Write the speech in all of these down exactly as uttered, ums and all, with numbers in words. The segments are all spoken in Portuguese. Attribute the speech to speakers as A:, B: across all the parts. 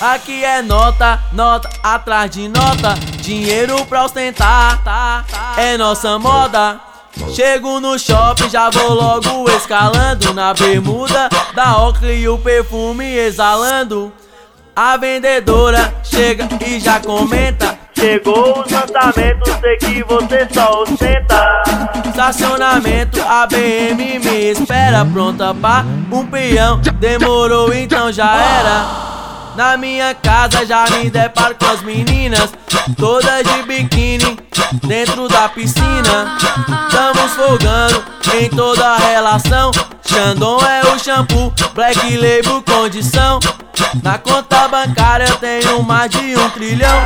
A: Aqui é nota, nota, atrás de nota. Dinheiro pra ostentar, tá, tá, é nossa moda. Chego no shopping, já vou logo escalando. Na bermuda da Oakley e o perfume exalando. A vendedora chega e já comenta: chegou os lançamentos, sei que você só ostenta. Estacionamento, a B M me espera, pronta pra um peão. Demorou, então já era. Na minha casa já me deparo com as meninas, todas de biquíni dentro da piscina. Estamos folgando em toda a relação. Chandon é o shampoo, Black Label condição. Na conta bancária eu tenho mais de um trilhão.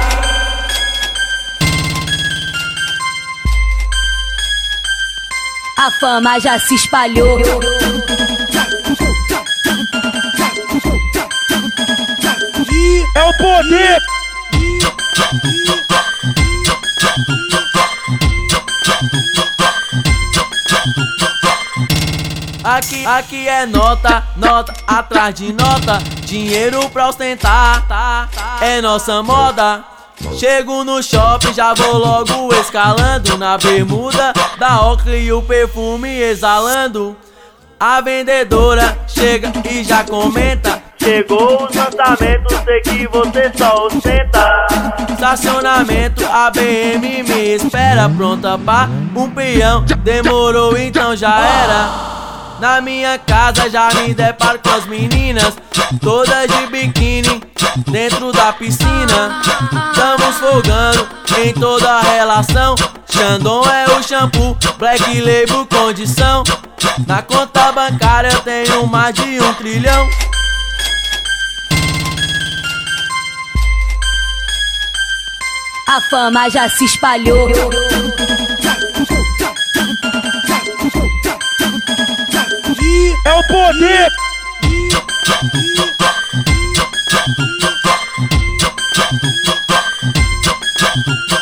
B: A fama já se espalhou.
C: É o poder!
A: Aqui, aqui é nota, nota, atrás de nota. Dinheiro pra ostentar, tá, tá, é nossa moda. Chego no shopping, já vou logo escalando. Na bermuda da Oakley e o perfume exalando. A vendedora chega e já comenta: chegou os lançamentos, sei que você só ostenta. Estacionamento, a B M me espera, pronta pra um peão. Demorou, então já era. Na minha casa já me deparo com as meninas, todas de biquíni dentro da piscina. Estamos folgando em toda a relação. Chandon é o shampoo, Black Label condição. Na conta bancária eu tenho mais de um trilhão.
B: A fama já se espalhou.
C: É o poder!